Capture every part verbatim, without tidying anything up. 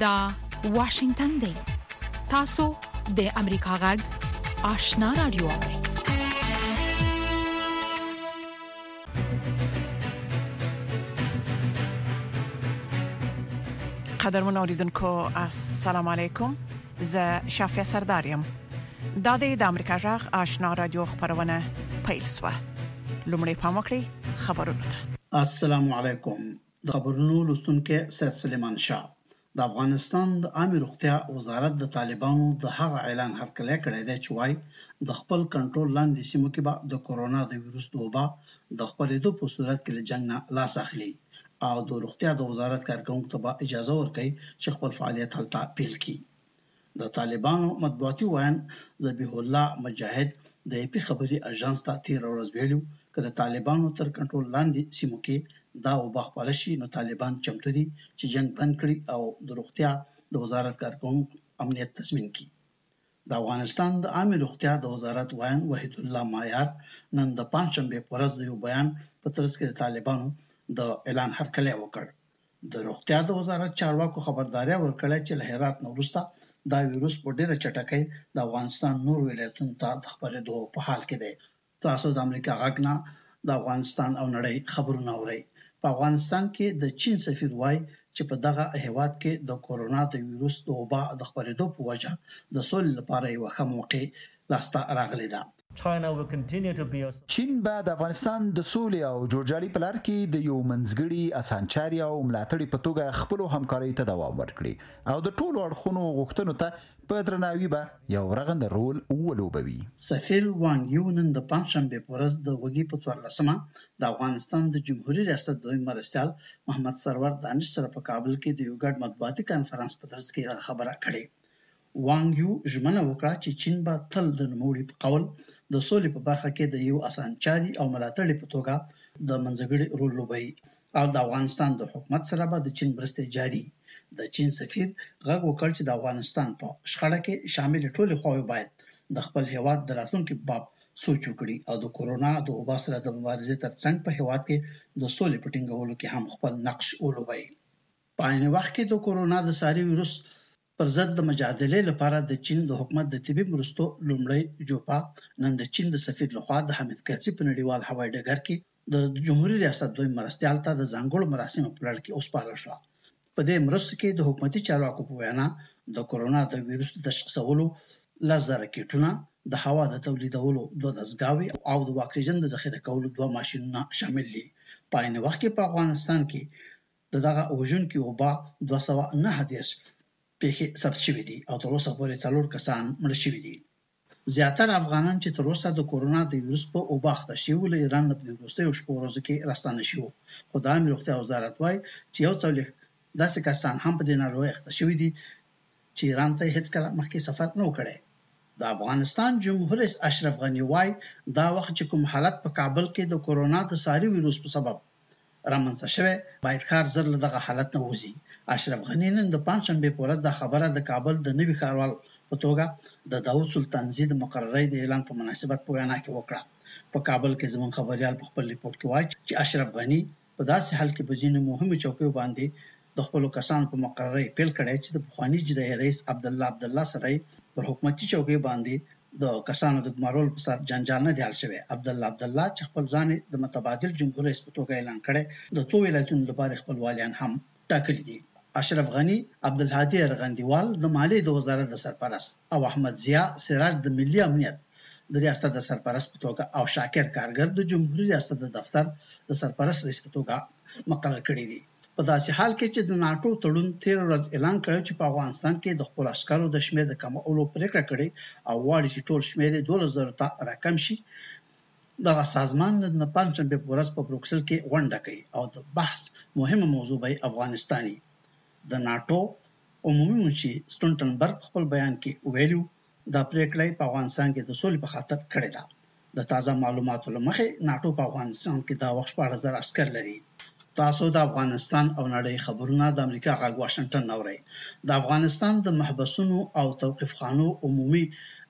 دا واشنگتن دی. تاسو د امریکا غږ آشنا رادیو اورئ. قدرمن اوریدونکو السلام علیکم. ز شافیا سردارم. دا د امریکا غږ آشنا رادیو خبرونه پیل شوه. لومړی پام وکړئ خبرونه ته. السلام علیکم. د خبرونو لوستونکو سید سلیمان شاه. د افغانستان د عامه روغتیا وزارت د طالبانو د هغه اعلان هرکلی کړی دی چې وايي د خپل کنټرول لاندې سیمو کې به د کورونا د وایروس د وبا د خپرېدو په صورت کې له جنګ نه لاس اخلي او د روغتیا د وزارت کارکونکو ته به اجازه ورکړي چې خپل فعالیت هلته پیل کړي. د طالبانو مطبوعاتي ویان ذبیح الله مجاهد د ایپی خبري اژانس ته تیر ورځ ویلو چې د طالبانو تر کنټرول لاندې سیمو کې دا وبا خپاره شي نو طالبان چمتو دي چې جنگ بند کړي او د روغتیا د وزارت کارکونکو امنیت تضمین کړي. د افغانستان د عامه روغتیا د وزارت ویان وحید الله مایار نن د پنځشنبه په ورځ یو بیان په ترڅ کې د طالبانو د اعلان هرکلی وکړ. د روغتیا د وزارت چارواکو خبرداري ورکړه چې له هرات نو وروسته دا وایروس په ډیره چټکۍ د افغانستان نور ولایتونو ته د خبرېدو په حال کې دی. تاسو د امریکا غږ نه د افغانستان او نړۍ خبرونه اورئ. په افغانستان کې د چین سفیر وایي چې په دغه هیواد کې د کورونا د وایروس د وبا د خپرېدو په وجه د سولې لپاره یو ښه موقع لاسته راغلی ده. چین به د افغانستان د سولې او جوړجاړي په لار کې د یو منځګړي اسانچاري او ملاتړي په توګه خپل همکارۍ ته دوام ورکړي او د ټولو اړخونو غوښتنو ته په درناوي به یو رغنده رول ولوبوي. سفیر وانګ یو نن د پنځشنبه په ورځ د وګړي په څوارلسمه د افغانستان د جمهوریت ریاست دویم مرستیال محمد سرور دانش سره په کابل کې د یو ګډ مطبوعاتي کانفرنس په ترڅ کې خبره کړې. وانګ یو ژمنه وکړه چې چین به تل د نوموړي په قول د سولې په برخه کې د یو اسانچاري او ملاتړي په توګه د منځګړي رول لوبوي او د افغانستان د حکومت سره به د چین مرستې جاري. د چین سفیر غږ وکړ چې د افغانستان په شخړه کې شامل ټولې خواوې باید د خپل هیواد د راتلونکي په باب سوچ وکړي او د کورونا د وبا سره د مبارزې ترڅنګ په هیواد کې د سولې په ټینګولو کې هم خپل نقش ولوبوي. په عین وخت کې د کورونا د ساري وایروس پر ضد د مجادلې لپاره د چین د حکومت د طبي مرستو لومړی جوپا نن د چین د سفیر لخوا د حمید کرزي په نړیوال هوایي ډګر کې د جمهوریت ریاست دویم مرستیال ته د ځانګړو مراسمو په لړ کې وسپارل شو. په دې مرستو کې د حکومتي چارواکو په وینا د کورونا د وایروس د تشخیصولو لس زره کیټونه، د هوا د تولیدولو دوه دستګاوې او د اکسیجن د ذخیره کولو دوه ماشینونه شامل دي. په عین وخت کې په افغانستان کې د دغه وژونکي وبا دوه سوه نهه دېرش پیښې ثبت شوې دي او تر اوسه پورې څلور کسان مړه شوي دي. زیاتره افغانان چې تر اوسه د کورونا د وایروس په وبا اخته شوي له ایران نه په وروستیو شپو ورځو کې راستانه شوي. خو د عامه روغتیا وزارت وایي چې یو څلوېښت داسې کسان هم په دې ناروغۍ اخته شوي دي چې ایران ته هیڅکله مخکې سفر نه و کړی. د افغانستان جمهور رئیس اشرف غني وایي دا وخت چې کوم حالت په کابل کې د کورونا د ساري وایروس په سبب رامنځته شوی باید ښار زر له دغه حالت نه وځي. اشرف غني نن د پنځشنبه په ورځ د خبره د کابل د نوي ښاروال په توګه د داود سلطانزي د مقررۍ د اعلان په مناسبت په وینا کې وکړه. په کابل کې زموږ خبريال په خپل ریپورت کې وایي چې اشرف غني په داسې حال کې په ځینو مهمو چوکیو باندې د خپل کسانو په مقررۍ پیل کړی چې د پخوانی اجرایي رئیس عبدالله عبدالله سره پر حکومتي چوکۍ باندې د کسانو د ګمارول په سر جنجال نه دی حل شوی. عبدالله عبدالله چې خپل ځان د متبادل جمهور رئیس په توګه اعلان کړی د څو ولایتونو لپاره خپل والیان هم ټاکلي دي. اشرف غني، عبدالهادي ارغندیوال د مالیې د وزارت د سرپرست او احمد ضیا سراج د ملي امنیت د ریاست د سرپرست په توګه او شاکر کارګر د جمهوریت ریاست د دفتر د سرپرست رئیس په توګه مقرر کړي دي. په داسې حال کې چې د ناټو تړون تیر ورځ اعلان کړی چې په افغانستان کې د خپل عسکرو د شمېر د کمولو پریکړه کړې او غواړي چې ټول شمېر یې دولس زرو ته راکم شي. دغه سازمان د پنځشنبه په ورځ په بروکسل کې غونډه کوي او د بحث مهمه موضوع به افغانستاني. د ناټو عمومي منشي سټولټنبرګ خپل بیان کې ویلو دا پریکړه په افغانستان کې د سولې په خاطر کړې ده. د تازه معلوماتو لمخې ناټو په افغانستان کې دا وخت شپږ زره عسكر لري. تاسو د افغانستان او نړۍ خبرونه د امریکا غږ واشنگټن اورئ. د افغانستان د محبسونو او توقيف خانو عمومي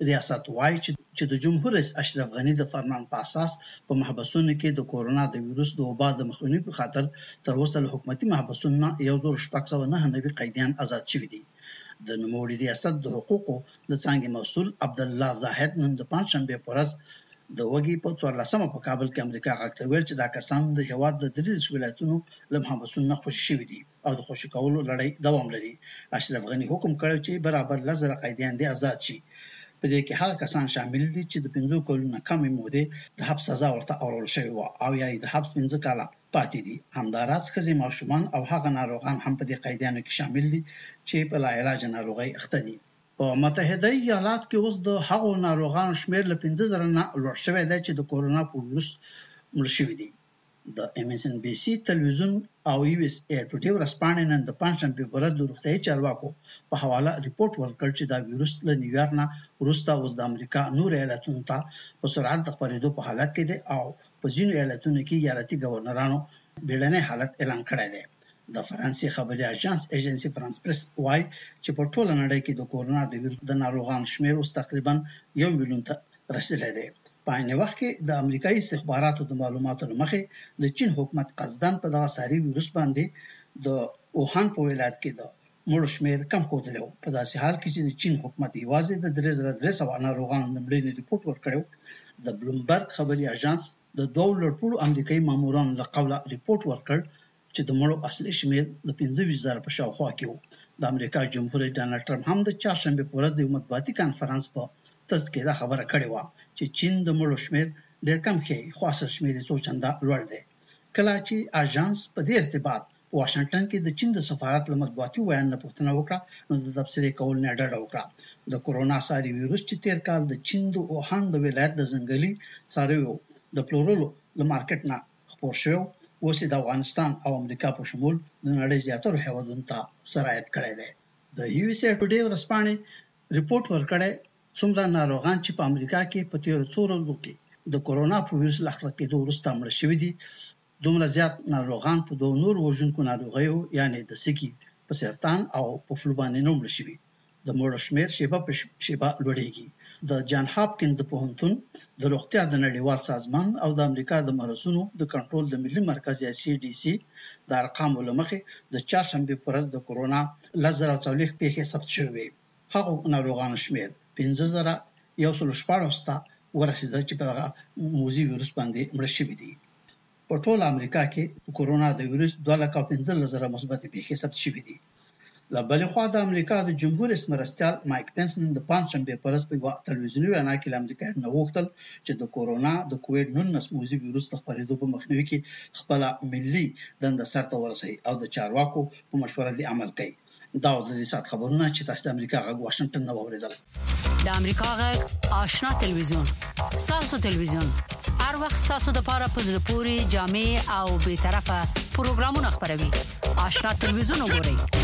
ریاست وایي چې د جمهور رئیس اشرف غنی د فرمان په اساس په محبسونو کې د کورونا د وایرس د وبا د مخنیوي په خاطر تر اوسه له حکومتي محبسونو یو زر شپږ سوه نهه نوي قیدیان آزاد شوي دي. د نوموړي ریاست د حقوقو د څانګې مسؤل عبدالله زاهد نن د پنځشنبه په ورځ د وګي په څوارلسمه په کابل کې امریکا غاکته ویل چې دا کسان د هواد د دریس ولایتونو له محبسونو خوشي شوي دي او د خوشي کولو لړۍ دوام لري. اشرف غنی حکم کړی چې برابر لزر قیدیان دي آزاد شي. په دې کې هغه کسان شامل دي چې د پنځو کلونو کمې مودې د حبس سزا ورته اورول شوی و او یا د حبس پنځه کاله پاتې دي. همداراز ښځې ماشومان او هغه ناروغان هم په دې قیدیانو کې شامل دي چې په لا علاج ناروغي اخته دي. په متحده ایالات کې اوس د هغو ناروغانو شمېر له پنځه زره نه لوړ شوی دی چې د کورونا په وایرس مړ شوي دي. د ام اس ان بي سي تلویزیون او یو اس ای ټوډے ورځپاڼې نن د پنځشنبه په ورځ د روغتیايي چارواکو په حواله ریپورت ورکړ چې دا وایرس له نیویارک نه وروسته اوس د امریکا نور ایالتونو ته په سرعت د خپرېدو په حالت کې دی او په ځینو ایالتونو کې ایالتي ګورنرانو بیړنی حالت اعلان کړی دی. د فرانسې خبري اژانس ایجنسی فرانس پریس وايي چې په ټوله نړۍ کې د کورونا د وایرس د ناروغانو شمېر اوس تقریبا یو میلیون ته رسیدلی دی. په عین وخت کې د امریکایي استخباراتو د معلوماتو لمخې د چین حکومت قصداً په دغه ساري وایرس باندې د اوهان په ولایت کې د مړو شمېر کم ښودلی و. په داسې حال کې چې د چین حکومت یوازې د درې زره درې سوه ناروغانو د مړینې ریپورټ ورکړی. د بلومبرګ خبري اژانس د دوه لوړپوړو امریکایي مامورانو له قوله ریپورټ ورکړ چې د مړو اصلي شمېر د پنځه ویشت زره په شاوخوا کې و. د امریکا جمهور رئیس ډانلډ ټرمپ هم د چهارشنبه په ورځ د یو مطبوعاتي کانفرنس په ترڅ کې دا خبره کړې وه چې چین د مړو شمېر ډېر کم ښیي خو اصل شمېر یې څو چنده لوړ دی. کله چې اژانس په دې ارتباط په واشنګټن کې د چین د سفارت له مطبوعاتي ویان نه پوښتنه وکړه نو د تبصرې کول نه ډډه وکړه. د کورونا ساري وایرس چې تیر کال د چین د اوهان د ولایت د ځنګلي څارویو د پلورلو له مارکیټ نه خپور شوی اوس د افغانستان او امریکا په شمول د نړۍ زیاتره هیوادونو ته سرایت کړی دی. د یو اس ای ټوډے ورځپاڼې ریپورت ورکړی څومره ناروغان چې په امریکا کې په تیرو څو ورځو کې د کورونا په وایرس له خپل کېدو وروسته مړه شوي دي دومره زیات ناروغان په دوه نور وژونکو ناروغیو یعنی د سکي په سرطان او په فلو باندې نه مړه شوي. د مړو شمېر شیبه په شیبه لوړېږي. د جان هاپکینز د پوهنتون د روغتیا د نړیوال سازمان او د امریکا د مرضونو د کنټرول د ملي مرکز یا سی ډي سي د ارقامو له مخې د چهارشنبه په ورځ د کورونا لس زره څلوېښت پیښې ثبت شوې. هغو ناروغانو شمېر پنځه زره یو سل شپاړس ته ورسېده چې په دغه موذي وایرس باندې مړه شوي دي. په ټول امریکا کې کورونا د وایرس دوه لکه پنځلس زره مثبت پیښې ثبت شوې دي. له بلې خوا د امریکا د جمهور رئیس مرستیال مایک پنس نن د پنځشنبه په ورځ په یوه تلویزیوني وینا کې له امریکایانو نه وغوښتل چې د کورونا د کووډ نولس موذي وایرس د خپرېدو په مخنیوي کې خپله ملي دنده سرته ورسوي او د چارواکو په مشوره دې عمل کوي. دا د دې سات خبرونه چې تاسو د امریکا غږ واشنگټن نه واوریدل. د امریکا غږ آشنا تلویزیون ستاسو تلویزیون هر وخت تاسو د پاره په زړه پوري جامع او به طرفه پروګرامونه خبروي. آشنا تلویزیون وګورئ.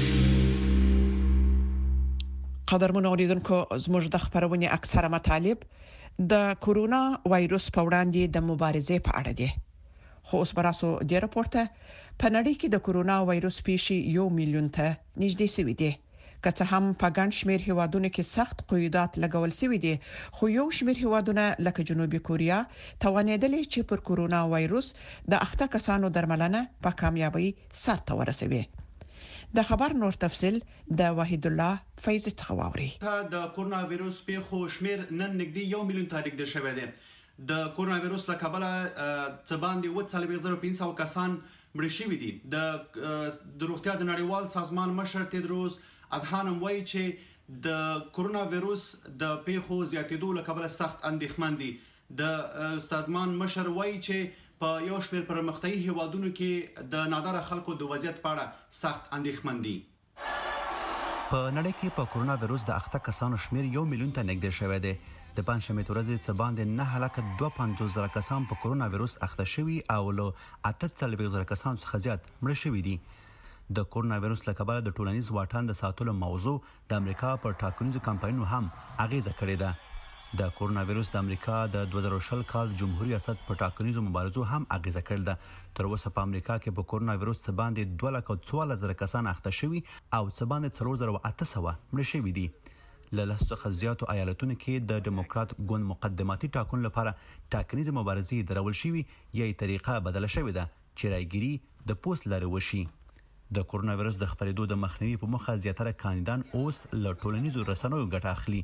قدرمن اوریدونکو زموږ د خبرونې اکثره مطالب د کورونا وایرس په وړاندې د مبارزې په اړه دي. خو اوس براسو د راپورته په نړۍ کې د کورونا وایرس پیښې یو میلیون ته نږدې شوې دي. که څه هم په ګڼ شمېر هیوادونو کې سخت قیودات لګول شوي دي خو یو شمېر هیوادونه لکه جنوبي کوریا توانېدلې چې پر کورونا وایرس د اخته کسانو درملنه په کامیابی سرته ورسوي. د خبر نور تفصيل د وحید الله فیض څخه واوري. د کورونا وایرس پیښو شمیر نن نږدې یو میلیون ته نږدې شوی دی. د کورونا وایرس له کبله څه باندې اووه څلوېښت زره پنځه سوه کسان مړه شوي دي. د روغتیا د نړیوال سازمان مشر تدروس ادحانم وایي چې د کورونا وایرس د پیښو زیاتېدو له کبله سخت اندېښمن دي. د سازمان مشر وایي چې په یو شمېر پرمختللي هیوادونو کې د ناداره خلکو د وضعیت په اړه سخت اندېښمن دي. په نړۍ کې په کورونا وایرس د اخته کسانو شمیر یو میلیون ته نږدې شوی دی. د پنځشنبې ورځې څه باندې نه لکه دوه پنځوس زره کسان په کورونا وایرس اخته شوي او له اته څلوېښت زره کسانو څخه زیات مړه شوي دي. د کورونا وایرس له کبله د ټولنیز واټن د ساتلو موضوع د امریکا پر ټاکنیزو کمپاینونو هم اغیزه کړې ده. د کورونا وایرس د امریکا د دوه زره شل کال جمهوریت ریاست په ټاکنیزو مبارزو هم اغیزه کړې ده. تر اوسه په امریکا کې په کورونا وایرس څخه باندې دوه لکه څوارلس زره کسان اخته شوي او څه باندې څلور زره اته سوه مړه شوي دي. له لس څخه زیاتو ایالتونو کې د دیموکرات ګوند مقدماتي ټاکنو لپاره ټاکنیزه مبارزې درول شوې یا طریقه بدله شوې ده چې راګيري د پوست لري وشي. د کورونا وایرس د خپرېدو د مخنیوي په موخه زیاتره کاندیدان اوس له ټولنیزو رسنیو ګټه اخلي.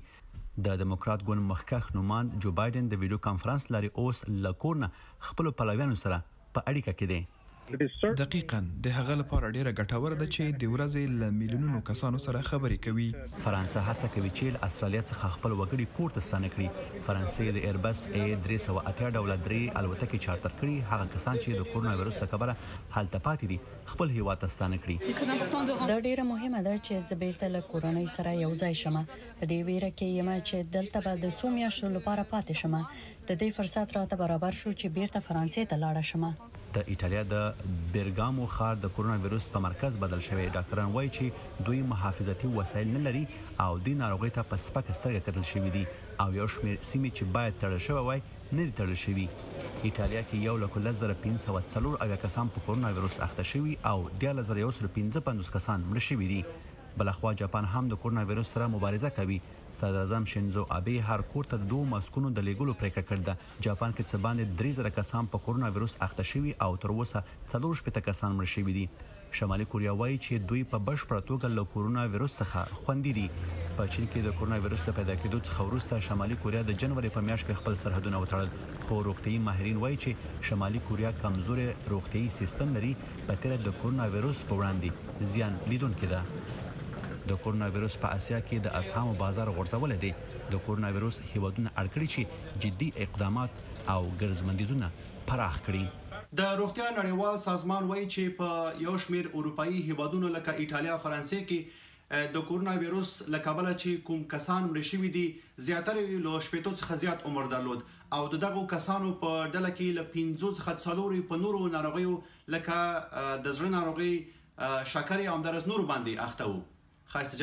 د دیموکرات ګوند مخکښ نوماند جو بایدن د ویډیو کانفرنس لري اوس له کورنه خپل پلویانو سره په اړیکه کې دی. دقیقاً د هغه لپاره ډیره ګټوره ده چې د ورځې له میلیونونو کسانو سره خبرې کوي. فرانسه هڅه کوي چې له استرالیا څخه خپل وګړي پورته ستانه کړي. فرانسې د ایربس ای درې سوه اتیا ډوله درې الوتکې چارتر کړي. هغه کسان چې د کورونا وایرس له کبله هلته پاتې دي خپل هیواد ته ستانه کړي. دا ډیره مهمه ده چې زه بیرته له کورنۍ سره یو ځای شم. په دې ویره کې یم چې دلته به د څو میاشتو لپاره پاتې شم. د دې فرصت راته برابر شو چې بیرته فرانسې ته لاړ شم. د ایټالیا د بیرګامو ښار د کورونا وایرس په مرکز بدل شوی. ډاکټران وایي چې دوی محافظتي وسایل نه لري او د ناروغۍ ته په سپکه سترګه کتل شوی دي او یو شمېر سیمې چې باید تړل شوی وای نه دي تړل شوي. ایټالیا کې یو لک لس زره پنځه سوه څلور اویا کسان په کورونا وایرس اخته شوي او دیارلس زره یو سل پنځه پنځوس کسان مړه شوي دي. بلخوا جاپان هم د کورونا وایرس سره مبارزه کوي. صدر اعظم شینزو آبه هر کور ته دوه ماسکونو د لیږلو پریکړه کړې ده. جاپان کې څه باندې درې زره کسان په کورونا وایرس اخته شوي او تر اوسه څلور شپېته کسان مړه شوي دي. شمالي کوریا وایي چې دوی په بشپړه توګه له کورونا وایرس څخه خوندي دي. په چین کې د کورونا وایرس له پیدا کېدو څخه وروسته شمالي کوریا د جنوري په میاشت کې خپل سرحدونه وتړل. خو روغتیايي ماهرین وایي چې شمالي کوریا کمزوري روغتیايي سیستم لري په تیر د کورونا وایرس په وړاندې زیان لیدونکې ده. د کورونا وایرس په اسیا کې د اسهامو بازار غورځول دي. د کورونا وایرس هیوادونه اړ کړي چې جدي اقدامات او ګرځمندیزونه پراخ کړي. د روغتیا نړیوال سازمان وایي چې په یو شمېر اروپאי هیوادونو لکه ایټالیا، فرانسې کې د کورونا وایرس له کبله چې کوم کسان مړه شوي دي زیاتره له شپېتو څخه زیات عمر درلود او د دغو کسانو په ډله کې له پنځو څخه څلورو په نورو ناروغیو لکه د زړه ناروغي، شکرې او همدارس نورو باندې اخته وو. خایسته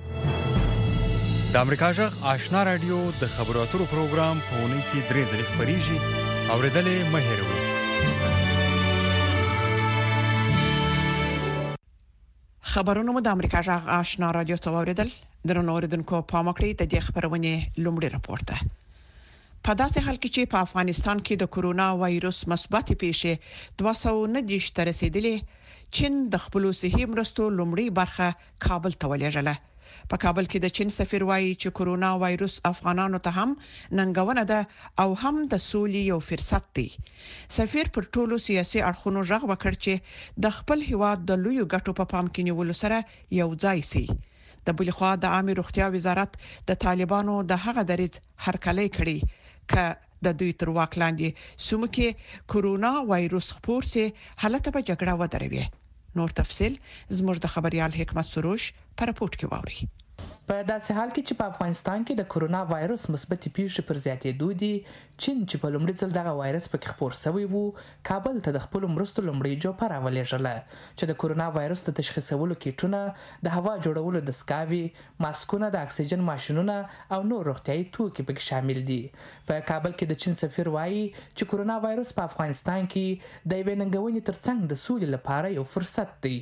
جانې د امریکا جغ آشنا رادیو د خبرو اترو پروګرام په اونۍ کې درې ځلې خپریږي. اوریدلې مه هېروئ. خبرونه مو د امریکا جغ آشنا رادیو څخه اوریدل. درنو اوریدونکو پام وکړئ د دې خبرونه لومړی راپور ده. په داسې حال کې چې په افغانستان کې د کورونا وایرس مثبت پیښې دوه سوه نه دېرش ته رسیدلې، چین د خپل صحي مرستو لومړی برخه کابل ته ولېږله. په کابل کې د چین سفیر وایي چې کورونا وایرس افغانانو ته هم ننګونه ده او هم د سولې یو فرصت دی. سفیر پر ټولو سیاسي اړخونو غږ وکړ چې د خپل هیواد د لوی ګټو په پام کې نیولو سره یو ځای سي. د بل خوا د عامه روغتیا وزارت د طالبانو د هغه دریځ هرکلی کړي ک د دوی تر واک لاندې سیمو کې کورونا وایرس خپور سي حالت په جګړه ودروي. نور تفصيل زموږ د خبريال حکمت سروش پر راپورټ کې واوري. په داسې حال کې چې په افغانستان کې د کورونا وایرس مثبت پیښې پر زیاتېدو دي، چین چې په لومړي ځل دغه وایرس پکې خپور شوی وو، کابل ته د خپل مرستو لومړی جوپه راولېږله چې د کورونا وایرس د تشخیصولو کیټونه، د هوا جوړولو دستګاوې، ماسکونه، د اکسیجن ماشینونه او نور روغتیايي توکي پکې شامل دي. په کابل کې د چین سفیر وایي چې کورونا وایرس په افغانستان کې د یوې ننګونې ترڅنګ د سولې لپاره یو فرصت دی.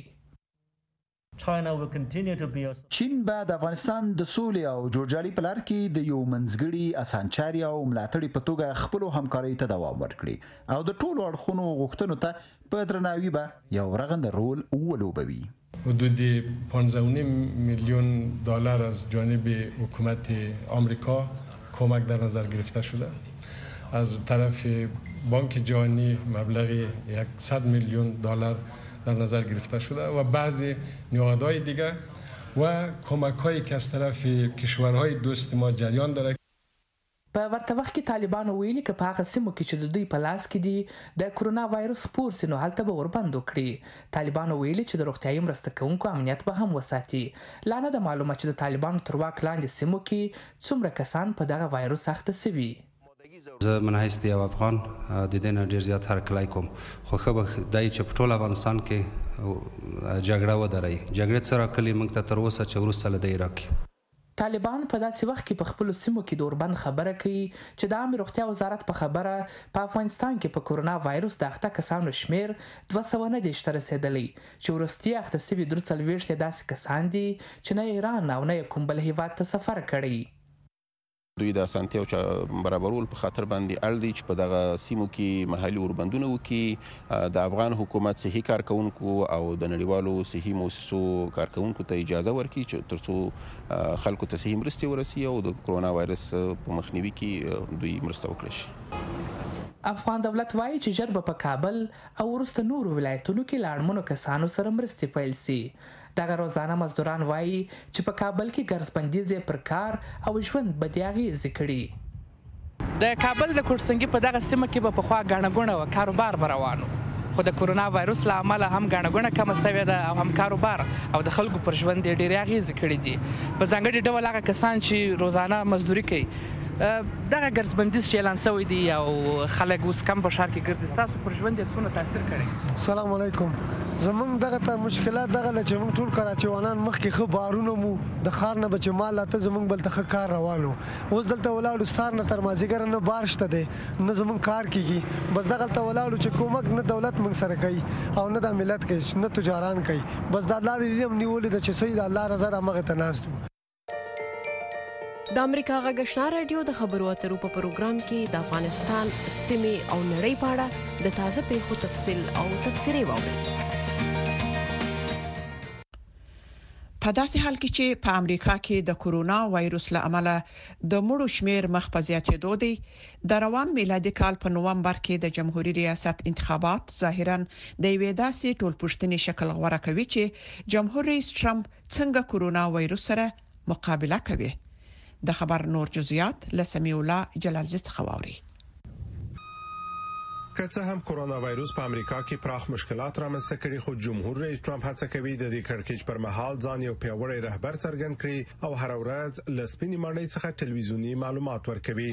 چین به د افغانستان د سولې او جوړجاړي په لار کې د یو منځګړي اسانچاري او ملاتړي په توګه خپل همکارۍ ته دوام ورکړي او د ټولو اړخونو غوښتنو ته په درناوي به یو رغنده رول ولوبوي. حدود پانزده و نیم میلیون دلار از جانب حکومت آمریکا کمک در نظر گرفته شده. از طرف بانک جهانی مبلغ صد میلیون دلار در نظر گرفته شده و بعضی نهادهای دیگر و کمک‌هایی که از طرف کشورهای دوست ما جریان داره. په ورته وخت کې طالبانو ویلي چې په هغه سیمو کې چې د دوی په لاس کې دي د کورونا وایرس خپور سي نو هلته به وربند وکړي. طالبانو ویلي چې د روغتیايي مرسته کوونکو امنیت به هم وساتي. لا نه ده معلومه چې د طالبانو تر واک لاندې سیمو کې څومره کسان په دغه وایرس اخته شوي. زه من حیث د یو افغان د دې نه ډېر زیات هرکلی کوم، خو ښه به دی چې په ټول افغانستان کې جګړه ودرئ. جګړې څه راکلي موږ ته تر اوسه چې وروسته له دی راکړي. طالبان په داسې وخت کې په خپل سیمو کې د اوربند خبره کوي چې د عامه روغتیا وزارت په خبره په افغانستان کې په کورونا وایروس د اخته کسانو شمیر دوه سوه نه دېرش ته رسیدلی چې وروستي اخته شوي درې څلوېښت یې داسې کسان دي چې نه ایران او نه کوم بل هیواد ته سفر کړی. دوی د اسانتیاو برابرول په خاطر باندې اړ دي چې په دغه سیمو کې محلي اوربندونه وکړي، د افغان حکومت صحي کارکونکو او د نړیوالو صحي موسسو کارکونکو ته اجازه ورکړي چې ترڅو خلکو ته صحي مرستې ورسي او د کورونا وایرس په مخنیوي کې دوی مرسته وکړي شي. افغان دولت وایي چې ژر به په کابل او وروسته نورو ولایتونو کې له اړمنو کسانو سره مرستې پیل سي. دغه روزانه مزدوران وایي چې په کابل کې ګرځبندیز پر کار او ژوند بدې اغېزې کړي. د کابل د کوټسنګي په دغه سیمه کې به پخوا ګڼه ګوڼه او کاروبار به روان و، خو د کورونا وایروس له امله هم ګڼه ګوڼه کمه سوې ده او هم کاروبار او د خلکو پر ژوند یې ډېرې اغېزې کړي دي. په ځانګړي ډول هغه کسان چې روزانه مزدوري کوي دغه ګرځبندیز چې اعلان شوی دی او خلک اوس کم په ښار کې ګرځي، ستاسو پر ژوند یې څونه تاثیر کړی؟ السلام علیکم. زمونږ دغه ته مشکلات دغه له چې موږ ټول کراچیوانان مخکې ښه بارونه مو د ښار نه به چې مال لاته زمونږ بل ته ښه کار روان و، اوس دلته ولاړو سهار نه تر مازدیګره نه بار شته دی نه زمونږ کار کېږي، بس دغلته ولاړو چې کومک نه دولت موږ سره کوي او نه د ملت کوي نه تجاران کوي، بس د الله دې هم نیولې ده چې صحیح د الله رضا د مغه ته ناست وو. د امریکا غږ آشنا رادیو د خبرو اترو په پروګرام کې د افغانستان سیمې او نړۍ په اړه د تازه پیښو تفصیل او تفسیري واورئ. په داسې حال کې چې په امریکا کې د کورونا وایروس له امله د مړو شمیر مخ په زیاتېدو دی، د روان میلادي کال په نومبر کې د جمهوریت ریاست انتخابات ظاهرا د یوې داسې ټولپوښتنې شکل غوړه کوي چې جمهور رئیس ټرمپ څنګه کورونا وایروس سره مقابله کوي. د خبر نور جزئیات له سمیع الله جلالزی څخه واوري. که څه هم کورونا وایروس په امریکا کې پراخ مشکلات رامنځته کړي، خو جمهور رئیس ټرمپ هڅه کوي د دې کړکېچ پر مهال ځان یو پیاوړی رهبر څرګند کړي او هر ورځ له سپینې ماڼۍ څخه ټلویزیوني معلومات ورکوي.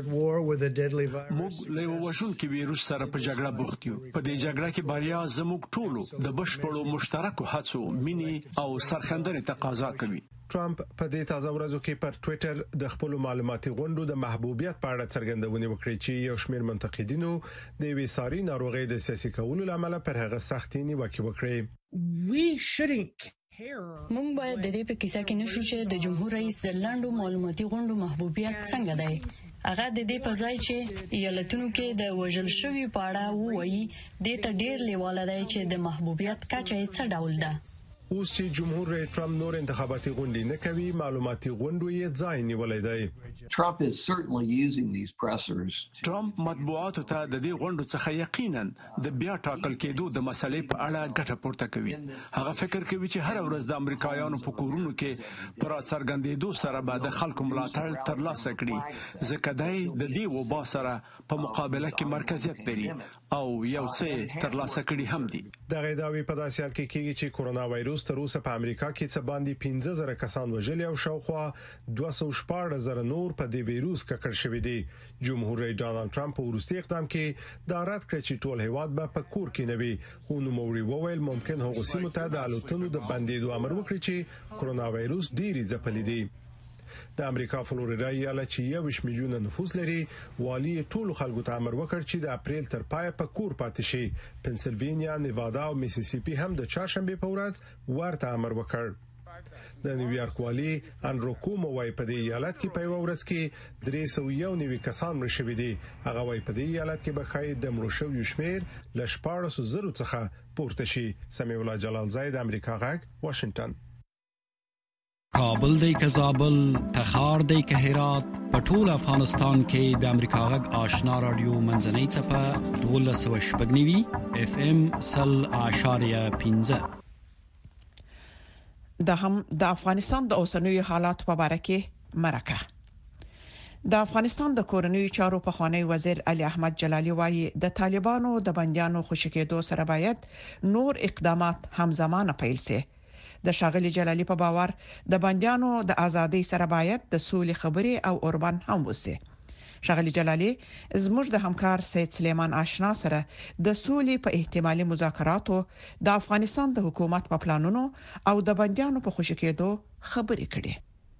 موږ له وښونکي ویروس سره په جګړه بوخت یو. په دې جګړه کې بریا زموږ ټولو د بشپړو مشترکو هڅو، مینې او سرښندنې تقاضا کوي. ټرمپ په دې تازه ورځو کې پر ټوئیټر د خپل معلوماتي غونډو د محبوبیت په اړه څرګندونه وکړه چې یو شمېر منتقدینو د وې ساري ناروغي د سیاسي کولو لامل پر هغه سختي نیوکه وکړه. مونږ باید د دې په کیسه کې نشو چې د جمهور رئیس د لاندو معلوماتي غونډو محبوبیت څنګه دی. هغه د دې په ځای چې ایالتونو کې د وژل شوی په اړه وایي، د ته ډیر لیواله دی چې د محبوبیت کچه یې څه ډول ده. اوس چې جمهور رئیس ټرمپ نور انتخاباتي غونډې نه کوي، معلوماتي غونډو یې ځای نیولای دی. Trump is certainly using these pressers. ټرمپ مطبوعاتو ته د دې غونډو څخه یقینا د بیا ټاکل کېدو د مسلې په اړه ګټه پورته کوي. هغه فکر کوي چې هر ورځ د امریکایانو په کورونو کې پر څرګندېدو سره به د خلکو ملاتړ ترلاسه کړي، ځکه دی د دې وبا سره په مقابله کې مرکزیت لري او یو څه ترلاسه کړي هم دي. دغه داوی په داسې حال کې کېږي چې کورونا وایروس تر اوسه په امریکا کې څه باندې پنځه زره کسان وژلي او شاوخوا دوه سوه شپږ زره نور په دې وایروس ککړ شوي دي. جمهور رئیس ډانلډ ټرمپ په وروستي اقدام کې دا رد کړ چې ټول هیواد به په کور کې نه وي، خو نوموړي وویل ممکن هغه سیمو ته د الوتنو د بندیدو امر وکړي چې کورونا وایروس ډېری ځپلي دي. د امریکا فلوریدا ایالت چې یوش میلیونه نفوس لري، والی ټولو خلکو ته امر وکړ چې د اپریل تر پای په کور پاتې شي. پنسلوانیا، نیوادا او میسیسیپي هم د چهارشنبه په ورځ ورته امر وکړ. د نیویارک والی انډرو کومو وايي په دې ایالت کې په یو ورځ کې درې سوه یو نوي کسان مړه شوي دي. هغه وايي په دې ایالت کې به ښایي د مړو شویو شمیر له شپاړسو زرو څخه پورته شي. سمیع الله جلال زاید، امریکا غږ، واشنگټن. کابل دی که زابل، تخار دی که هرات، په ټول افغانستان کې د امریکا غږ آشنا رادیو منځنۍ څپه دولس سوه شپږ نوي اف ام سل اعشاریه پنځه. د هم د افغانستان د اوسنوي حالات په اړه کې مرکه. د افغانستان د کورنیو چارو په خوانی وزیر علي احمد جلالي وايي د طالبانو د بنديانو خوشکېدو سره باید نور اقدامات همزمانه پیل شي. د شاغلي جلالي په باور د بنديانو د ازادۍ سره باید د سولې خبرې او اوربان هم وسی. شاغلي جلالي زموږ د همکار سید سلیمان آشنا سره د سولې په احتمالي مذاکراتو، د افغانستان د حکومت په پلانونو او د بنديانو په خوشکېدو خبرې کړي.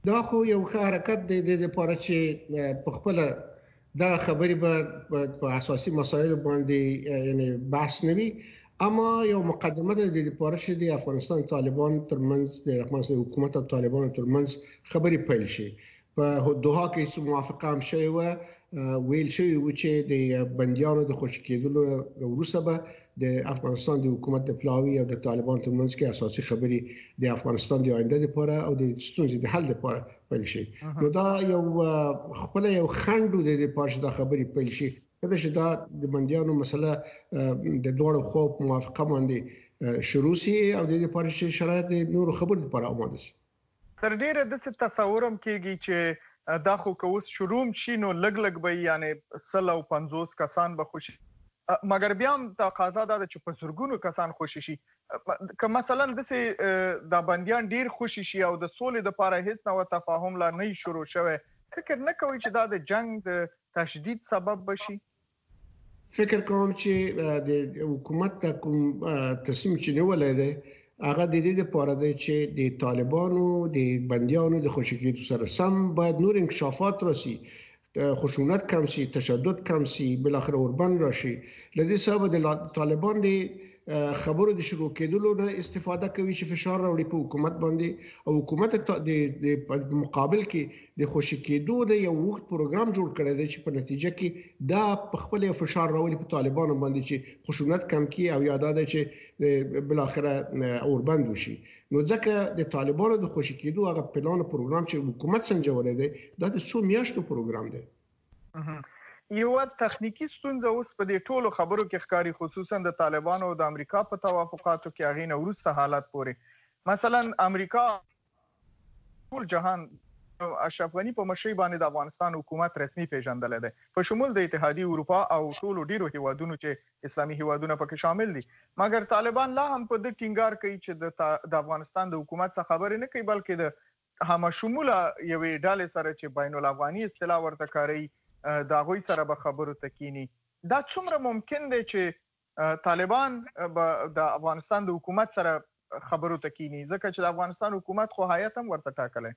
دا خو یو حرکت دی د لپاره چې په خپل دا خبرې به په اساسي مسایلو باندې یعنی بحث نه وي، اما یو مقدمه ده د لپاره چې د افغانستان طالبان ترمنځ د افغانستان حکومت او طالبان ترمنځ خبرې پیل شي. په دوحه کې موافقه هم شوې و، ویل شوی و چې د بندیانو د خوشي کېدلو وروسته به د افغانستان د حکومت د پلاوی او د طالبان ترمنځ کې اساسي خبرې د افغانستان د آینده لپاره او د ستونزې د حل لپاره پیل شي. نو دا یو خپل یو خنډ د لپاره چې دا خبرې پیل شي، دا چې دا د بندیانو مسله د دوړو خو موافقه باندې شروع شي او د لپاره چې شرایط نور خبرې لپاره آماده شي. تر ډیره د تصورم کېږي چې دا خو کوس شروع شي نو لګ لګ به یعنی سل او پنځوس کسان به خوشي، مګر بیا هم تقاضا ده چې په زرګونو کسان خوشي شي. که مثلا دسه د بندیان ډیر خوشي شي او د سولې لپاره هیڅ نو تفاهم لا نه شروع شوه، فکر نه کوي چې دا د جنگ د تشدید سبب بشي؟ فکر کوم چې د حکومت د کوم تصمیم چې نیولای دی هغه د دې لپاره دی چې د طالبانو د بندیانو د خوشي کېدو سره سم باید نور انکشافات راشي، خشونت کم شي، تشدد کم شي، بل اخر اوربند راشي. لدې سبب د طالبان د خبرو د شروع کېدلو نه استفاده کوي چې فشار راوړي په حکومت باندې، او حکومت د مقابل کې د خوشي کېدو د یو وخت پروګرام جوړ کړی دی چې په نتیجه کې دا په خپل فشار راوړي په طالبانو باندې چې خشونت کم کړي او یاد ده چې بل اخر اوربند وشي. نو ځکه د طالبانو د خوشي کېدو هغه پلان او پروګرام چې حکومت سنجولې دی دا د څو میاشتو پروګرام دی. یو تخنیکی ستونزه اوس په دې ټولو خبرو کې ښکاری، خصوصا د طالبانو او د امریکا په توافقاتو کې هغه نه ورسته حالات پورې. مثلا امریکا ټول جهان اشرف غنی په مشرۍ باندې د افغانستان حکومت رسمي پیژندل دی، په شمول د اتحادیې اروپا او ټولو ډیرو هیوادونو چې اسلامي هیوادونه پکې شامل دي. مګر طالبان لا هم په دې ټینګار کوي چې د افغانستان د حکومت څخه خبرې نه کوي، بلکې د هم شموله یوې ډلې سره چې بین الافغاني اصطلاح ورته کاروي دا غوي سره به خبرو تکینی. دا څومره ممکن دی چې طالبان د افغانستان د حکومت سره خبرو تکینی، ځکه چې د افغانستان حکومت خو هیئت هم ورته ټاکلی.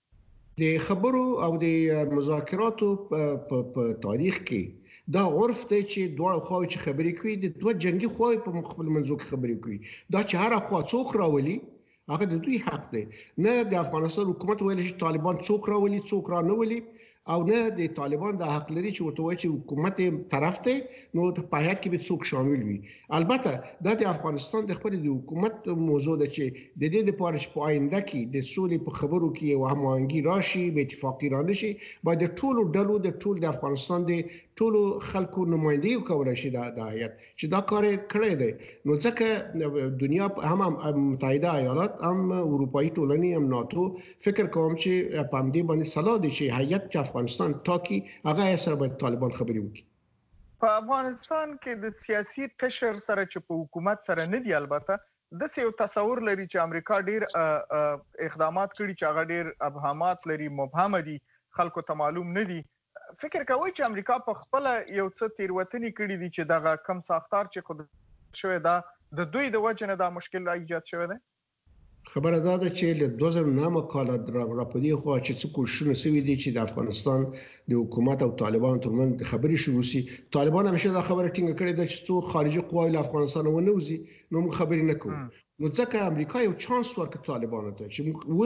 د خبرو او د مذاکراتو په تاریخ کې دا عرف دی چې دوه خواوې چې خبرې کوي د دوه جنگي خواوې په مخبل منځو کې خبرې کوي. دا چې هر خوا څوک راولي هغه د دوی حق دی، نه د افغانستان حکومت ویل چې طالبان څوک راولي څوک را نه ولي، او نه د طالبان د حق لري چې ورته وایي چې حکومت طرف دی نو په هیات کې به څوک شامل وي. البته دا د افغانستان د خپل د حکومت موضوع ده چې د دې لپاره چې په آینده کې د سولې په خبرو کې یو هماهنګي راشي، به اتفاقی رانه شي، باید د ټولو ډلو د ټول د افغانستان د ټولو خلکو نمائندګي وکولای شي دا د هیات چې دا کار کړی دی. نو ځکه دنیا هم متحده ایالات هم اروپאי ټولنې هم ناتو فکر کوم چې په دې باندې صلاح دي چې هیات چې افغانستان ټاکي هغه سره باید طالبان خبرې وکړي. په افغانستان کې د سیاسي قشر سره چې په حکومت سره نه دی، البته د یو تصور لري چې امریکا ډیر اقدامات کړي چې هغه ډیر ابهامات لري، مبهم دي، خلکو ته معلوم نه دي. فکر کوي چې امریکا په خپل یو څه تیروتنې کړي دي چې دغه کم ساختار چې خود شوی دا د دوی د وجه نه دا مشکل را ایجاد شوی دی. خبره دا ده چې له دوه زره نه کال راپدې خو چې څه کوششونه شوي دي چې د افغانستان د حکومت او طالبان ترمنځ خبرې شروع شي. طالبان همیشه دا خبره ټینګه کړې ده چې څو خارجي قواوې له افغانستان ونه وځي نو موږ خبرې نه کوو. نو ځکه امریکا یو چانس ورکړ طالبانو ته چې موږ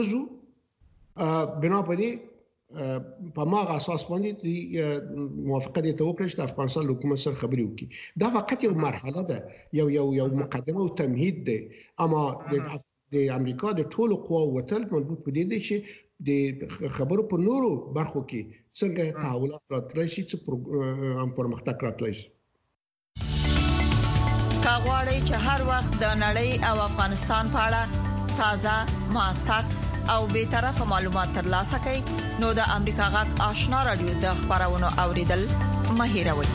وځو، بنا په دې په ماغه اساس باندې موافقه دي ته وکړي چې د افغانستان حکومت سره خبرې وکړي. دا فقط یو مرحله ده، یو یو یو مقدمه او تمهید دی، اما د امریکا د ټولو قواو وتل مربوط په دې دی چې د خبرو په نورو برخو کې څنګه تحولات راتلی شي، څه هم پرمختګ راتلی شي. کاغوري چې هر وخت د نړۍ او افغانستان په اړه تازه، موثق او به طرفه معلومات ترلاسه کړئ نو د امریکا غږ آشنا رادیو د خبرونو اوریدل مه هیروئ.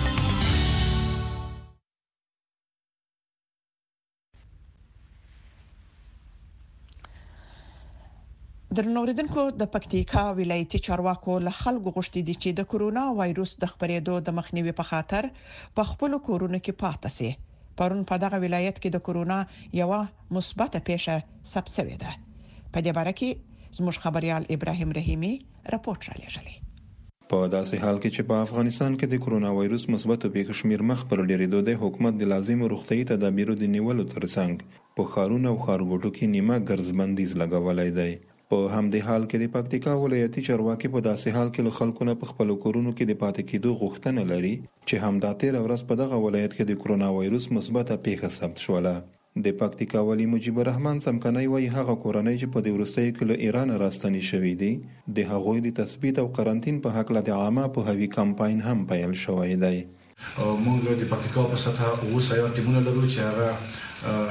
درنوریدونکو د پکتیکا ولایتي چارواکو له خلکو غوښتي دي چې د کورونا وایروس د خپرېدو د مخنیوي په خاطر په خپل کورونو کې پاتې شي. پرون په دغه ولایت کې د کورونا یو مثبت پیښه ثبت شوې ده. په دې باره کې زموږ خبريال ابراهيم رحيمي راپورټ را لېږلی. په داسې حال کې چې په افغانستان کې د کرونا وایروس مثبتو پیښو شمیر مخ پر ډېرېدو دی، حکومت د لازمو روغتیايي تدابیرو د نیولو ترڅنګ په ښارونو او ښارګوټو کې نیمه ګرځبندیز لګولی دی. په همدې حال کې د پکتیکا ولایتي چارواکي په داسې حال کې له خلکو نه په خپلو کورونو کې د پاتې کېدو غوښتنه لري چې همدا تېره ورځ په دغه ولایت کې د کرونا وایروس مثبته پیښه ثبت شوله. د پکتیکا والی مجيب الرحمن سمکنی وایي هغه کورنۍ چې په دې وروستیو کې له ایران راستنې شوي دي، د هغوی د تثبیت او قرنطین په هکله د عامه پوهاوي کمپاین هم پیل شوی دی. موږ د پکتیکا په سطح اووه سیاه ټیمونه لرو چې هغه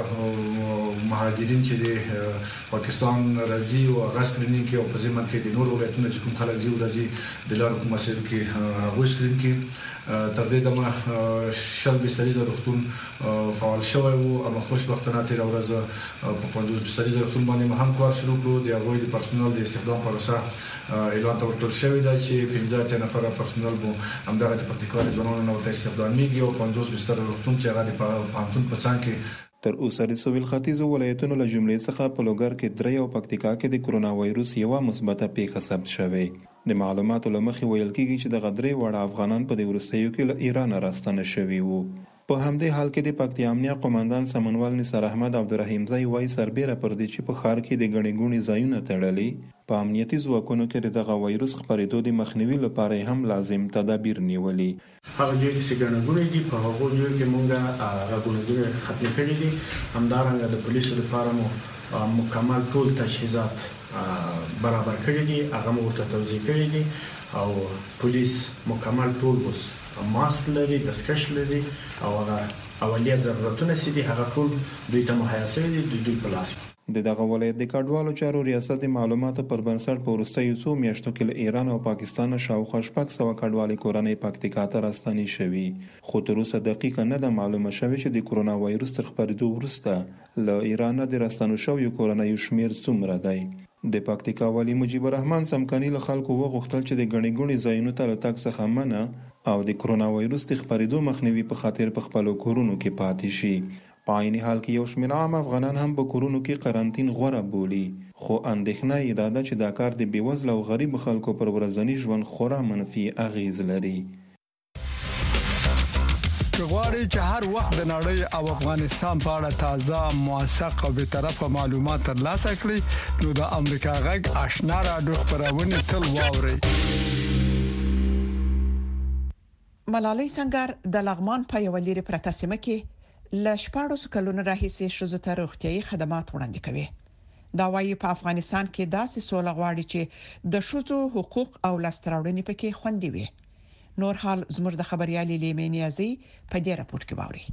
هغه مهاجرین چې د پاکستان راځي او هغه سکرینینګ کوي او په ځمن کې د نورو ولایتونو چې کوم خلک ځي راځي د لارو په مسیر کې هغه سکرین کوي. تر دې دمه شل بستریزه روغتون فعال شوی وو، اما خوشبختانه تیر ورځ په پنځوس بستریزه روغتون باندې هم کار شروع کړو. د هغوی د پرسونل د استخدام پروسه اعلان ته ورکړل شوې ده چې پنځه اتیا نفره پرسونل مو همدغه د پکتیکا د ځوانانو نه ورته استخدامیږي او پنځوس بستر روغتون چې هغه د پوهنتون په څنګ کې تر اوسه د سویل ختیځو ولایتونو له جملې څخه په لوګر کې درې او پکتیکا کې د کرونا وایروس یوه مثبته پیښه ثبت شوې. د معلوماتو له مخې ویل کېږي چې د غدرې وړ افغانان په دې وروستیو کې له ایران راستنه شوي وو. په همدې حال کې د پکتیا امنیه قومندان سمنوال نثار احمد عبدالرحیم ځای وایي سربیره پر دې چې په ښار کې د ګڼې ګوڼې ځایونه تړلي، په امنیتي ځواکونو کې د دغه وایروس خپرېدو د مخنیوي لپاره هم لازم تدابیر نیولي. هغه ځای چې ګڼې ګوڼې دي په هغو ځایو کې موږ هغه ګڼې ختمې کړي دي. همدارنګه د پولیسو لپاره مو مکمل ټول تجهیزات برابر کړی دي، هغه مو ورته توزیع کړی دي او پولیس مکمل ټول اوس ماسک لري، دستکش لري او هغه اولیه ضرورتونه چې دي هغه ټول دوی ته مهیا شوي دي د دوی په لاس. د دغه ولایت د کډوالو چارو ریاست د معلوماتو پر بنسټ په وروستیو څو میاشتو کې له ایران او پاکستان شاوخوا شپږ سوه کډوالي کورنۍ پکتیکا ته راستنې شوي، خو تر اوسه دقیقه نه ده معلومه شوې چې د کرونا وایروس تر خپرېدو وروسته له ایران د راستنو شویو کورنیو شمیر څومره دی. د پکتیکا والی مجيب الرحمن سمکنی له خلکو وغوښتل چې د ګڼې ګوڼې ځایونو ته له تګ څخه منع او د کرونا وایروس د خپرېدو مخنیوي په خاطر په خپلو کورونو کې پاتې شي. په عین حال کې یو شمېر عام افغانان هم په کورونو کې قرنطین غوره بولي، خو اندېښنه یې دا ده چې دا کار د بېوزله او غریبو خلکو پر ورځني ژوند خورا منفي اغېز لري. غواړئ چې هر وخت د نړۍ او افغانستان په اړه تازه، موثق او بیطرفه معلومات ترلاسه کړئ نو د امریکا غږ آشنا رادیو خبرونه تل واورئ. ملالۍ سنگر د لغمان په یو لري پرته سیمه کې ل شپږ کلونو راهیسې شوزو ته روغتيایي خدمات وړاندې کوي. دا وايي په افغانستان کې داسې سوله غواړي چې د شوزو حقوق او لاستراوړنې پکې خوندي وي. نور حال زموږ د خبريالي لیمه نیازي په دې راپورټ کې باوري.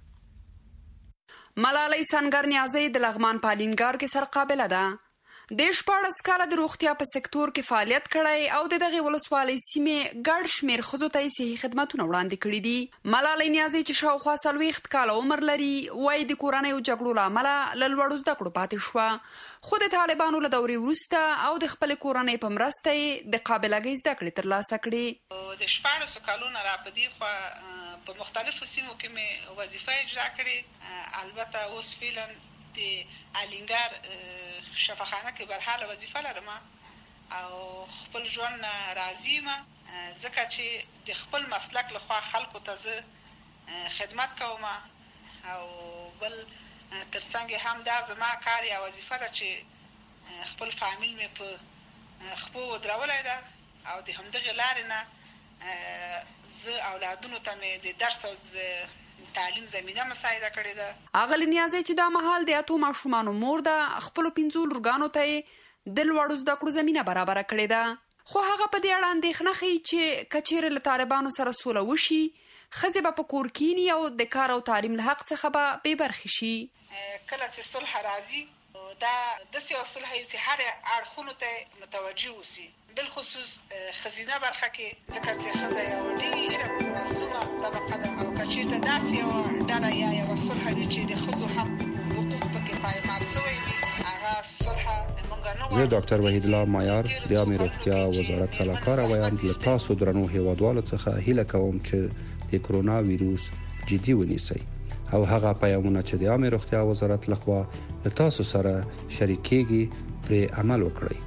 ملالۍ سنگر نیازي د لغمان پالینګار کې سرقابله ده. د شپږ کاله د روغتیا په سکتور کې فعالیت کړی او د دغه ولسوالۍ سیمه ګډ شمیر خزو ته صحي خدماتونه وړاندې کړي دي. ملالۍ نیازي چې شاوخوا څلوېښت کاله عمر لري وایي د کورنۍ جګړو لامل له لوړو زده کړو پاتې شو، خو د طالبانو له دورې وروسته او د خپل کورنۍ په مرسته د قابلیت زده کړې ترلاسه کړې. د شپږ کلونو را پدې خو په مختلفو سیمو کې مې وظیفه اجرا کړې. البته اوس فعلا د الینګار شفاخانه کې برحاله وظیفه لرم او خپل ژوند راضی یم ځکه چې د خپل مسلک لخوا خلکو ته زه خدمت کوم او بل ترڅنګ هم دا زما کار یا وظیفه ده چې خپل فامیل مې په خپو ودرولای ده او د همدغه لارې نه زه اولادونو ته مې د درس او تعلیم زمينه مساعده کړې ده. اغلی نیازي چې دا مهال د اتو ماشومان مور ده خپل پنځو لورګانو ته د لوړو زده کړو زمينه برابر کړې ده، خو هغه په دې اړه اندېښنه ښيي چې کچېر له طالبانو سره سوله وشي ښځې به په کور کینی او د کار او تعلیم له حق څخه به بې برخې شي. کله چې صلح راځي دا د سیاسي صلح چې هر اړخونو ته متوجه وسی، بالخصوص خزینه برخه کې ځکه چې خزه یو ډیره مظلومه طبقه ده او کچېرته داسې یو ډله یا یو صلح وي چې د ښځو حق حقوق پکې پایمال شوی وي هغه صلح موږ نه. زه ډاکټر وحید الله مایار د عامه روغتیا وزارت سلاکار وایم له تاسو درنو هیوادوالو څخه هیله کوم چې د کرونا وایروس جدي ونیسئ او هغه پیغامونه چې د عامه روغتیا وزارت لخوا له تاسو سره شریکيږي پر عمل وکړئ.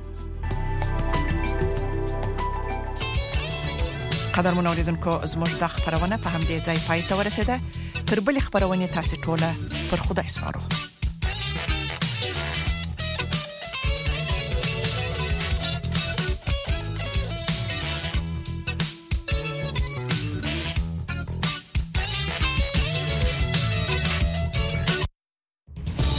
قدر منوریدونکو زموږ د خبرونه په همدې ځای پای ته ورسیده. تر بل خبرونه تاسو ټوله پر خدای سپارو.